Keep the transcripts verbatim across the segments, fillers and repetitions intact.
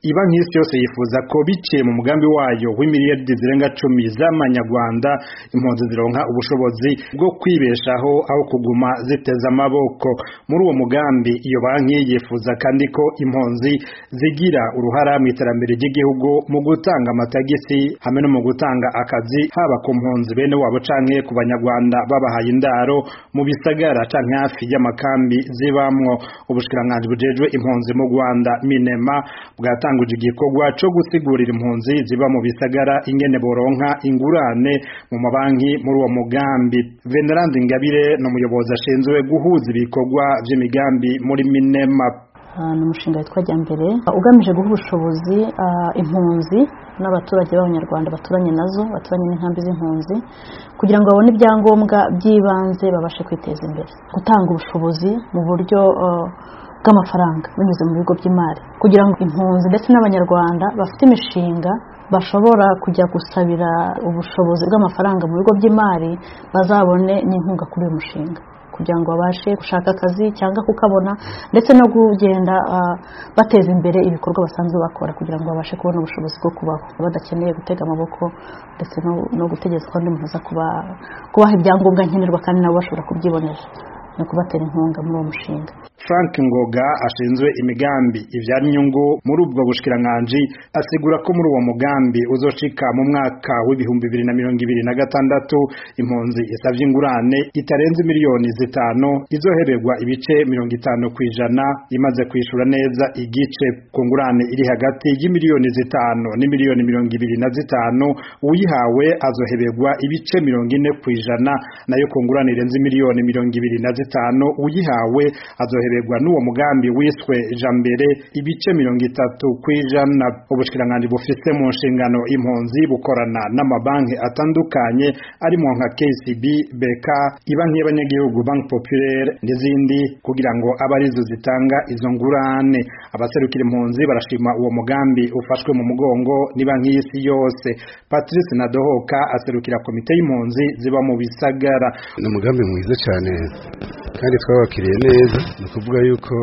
ibanki y'isi yose yifuza ko biciye mu mugambi wayo w'imiliyaridi zirenga cumi z'amanyarwanda impunzi zironka ubushobozi bwo kwibeshaho aho kuguma ziteza amaboko. Muri uwo mugambi iyo banki yifuza kandi ko impunzi zigira uruhara mu iterambere ry'igihugu mu gutanga amatagisi hamwe no mu gutanga akazi haba ku mpunzi bene wabo canke ku banyarwanda babahaye indaro mu bisagara canke hafi y'amakambi zibamwo. Ubushikiranganji bujejwe impunzi mu Rwanda Minema bwatanguje igikorwa co gusigurira impunzi ziba mu bisagara ingene boronka ingurane mu mabanki muri uwo mugambi. Venerand Ingabire no muyobozi ashinzwe guhuza ibikorwa vy'imigambi muri Minema. Ni umushinga witwa Jyambere ugamije guha ubushobozi impunzi n'abaturage b'abanyarwanda baturanye nazo baturanye n'inkambi z'impunzi kugira ngo babone ibyangombwa by'ibanze babashe kwiteza imbere, gutanga ubushobozi mu buryo bw'amafaranga binyuze mu bigo by'imari kugira ngo impunzi ndetse n'abanyarwanda bafite imishinga bashobora kujya gusabira ubushobozi bw'amafaranga mu bigo by'imari bazabone n'inkunga kuri uyu mushinga kugira ngo babashe gushaka akazi cyangwa kukabona ndetse no kugenda uh, bateza imbere ibikorwa basanzwe bakora kugira ngo babashe kubona ubushobozi bwo kubaho badakeneye gutega amaboko ndetse no, no gutegetswa ndi muza kuba kubaha ibyangombwa nkenerwa kandi nabo bashobora kubyibonera no kubatera inkunga muri uwo mushinga. Frank Ngoga ashinzwe imigambi ivyara inyungu muri ubwo bushikiranganji asigura ko muri uwo mugambi uzoshika mu mwaka w'ibihumbi bibiri na mirongo ibiri na gatandatu impunzi isavye ingurane itarenze miliyoni zitanu izohererwa ibice mirongo itanu kwijana imaze kwishura neza igice. Ku ngurane iri hagati y'imiliyoni zitanu n'imiliyoni mirongo ibiri na zitanu uyihawe azohererwa ibice mirongo ine kwijana, nayo ku ngurane irenze miliyoni mirongo ibiri na zitanu uyihawe azohererwa n'uwo mugambi wiswe Jambere ibice mirongo itatu kwijana. Ubushikiranganji bufise mu nshingano impunzi bukorana n'amabanki atandukanye arimo nka K C B, B K, ibanki y'abanyagihugu, Banque Populaire n'izindi kugira ngo abarizo zitanga izo ngurane. Abaserukira impunzi barashima uwo mugambi ufashwe mu mugongo ni banki y'isi yose. Patrice Nadohoka aserukira komite y'impunzi ziba mu bisagara. Ni umugambi mwiza cyane kandi twabakiriye neza, ni kuvuga yuko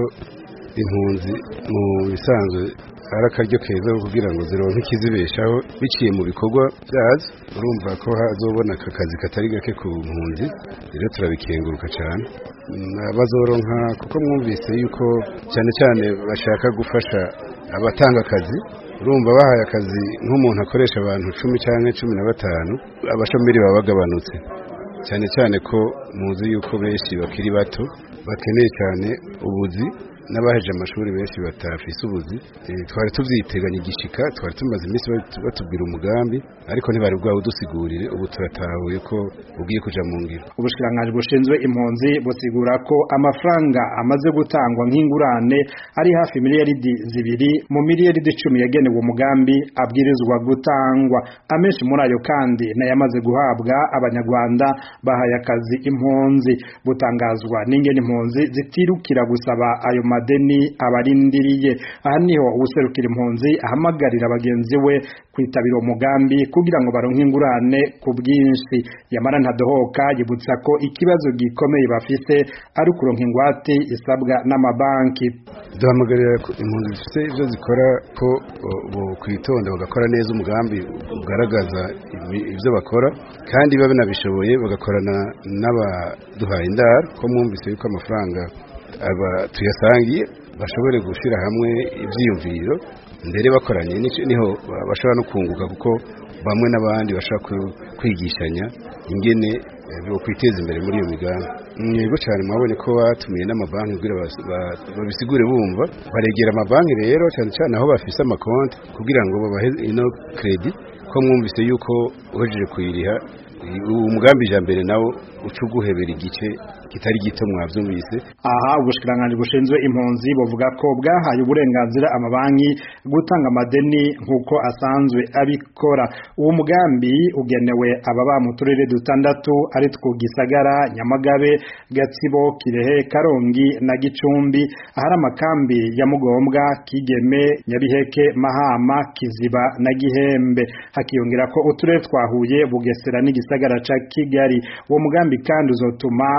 impunzi mu bisanzwe ari akaryo keza kugira ngo zironke ikizibeshaho biciye mu bikorwa byazo. Urumva ko hazobona akazi katari gake ku mpunzi, rero turabikenguruka cyane abazoronka kuko mwumvise yuko cyane cyane bashaka gufasha abatanga akazi. Urumva bahaye akazi nk'umuntu akoresha abantu cumi cyangwa cumi na batanu abashomeri baba bagabanutse, cyane cyane ko muzi yuko benshi bakiri bato bakeneye cyane ubuzi n'abaheje amashuri benshi batafise ubuzi. E, twari tuvyiteganya igishika, twari tumaze iminsi batubwira umugambi ariko ntibari bwawe dusigurire, ubu turatahuye ko ugiye kuja mu ngiro. Ubushikiranganji bushinzwe impunzi busigura ko amafaranga amaze gutangwa nk'ingurane ari hafi miliyaridi zibiri mu miliyaridi icumi yagenewe umugambi abwirizwa gutangwa. Amenshi muri ayo kandi nayamaze guhabwa abanyarwanda bahaye akazi impunzi. Butangazwa n'ingene impunzi zitirukira gusaba ayo madeni abarindiriye. Aha niho ubuserukira impunzi ahamagarira bagenzi we kwitabira umugambi kugira ngo baronke ingurane ku bwinshi. Yamara Ntadohoka yibutsa ko ikibazo gikomeye bafise ari kuronka ingwate isabwa n'amabanki. Duhamagarira impunzi zifite ibyo zikora ko bo kwitonda bagakora neza umugambi ugaragaza ibyo bakora kandi babe nabishoboye bagakorana n'abaduhaye indaro ko mwumvise yuko amafaranga aba tuyasangiye bashobore gushira hamwe ivyiyumviro ndere bakoranye niho bashobora no kunguka kuko bamwe n'abandi bashaka kwigishanya ingene byo kwiteza imbere muri iyo migambi. Yego cyane mwabonye ko batumiye n'amabanki kugira babisigure bumva baregera amabanki rero cyane cyane aho bafise amakonti kugira ngo babahe ino credit ko mwumvise yuko uhejeje kuyiriha umugambi Jambere nawo ucuguhebera igice kitari gito mwavyumvise. Aha ubushikiranganji bushinzwe impunzi buvuga ko bwahaye uburenganzira amabanki gutanga amadeni nkuko asanzwe abikora. Uwo mugambi ugenewe ababa mu turere dutandatu ari two Gisagara, Nyamagabe, Gatsibo, Kirehe, Karongi na Gicumbi, ahari amakambi ya Mugombwa, Kigeme, Nyabiheke, Mahama, Kiziba na Gihembe. Hakiyongera ko uturere twahuye Bugesera n'igisagara ca Kigali. Uwo mugambi kandi uzotuma hubakwa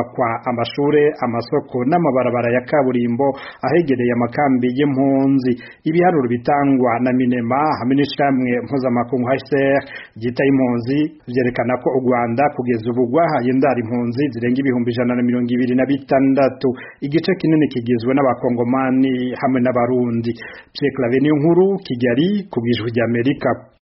hubakwa amashure amasoko n'amabarabara ya kaburimbo ahegereye amakambi y'impunzi. Ibiharuro bitangwa na Minema hamwe n'ishyirahamwe mpuzamakungu H C R ryita impunzi vyerekana ko u Rwanda kugeza ubu rwahaye indaro impunzi zirenga ibihumbi ijana na mirongo ibiri na bitandatu, igice kinini kigizwe n'abakongomani hamwe n'abarundi. Pierre Claver Niyonkuru, Kigali, ku bw'Ijwi ry'Amerika.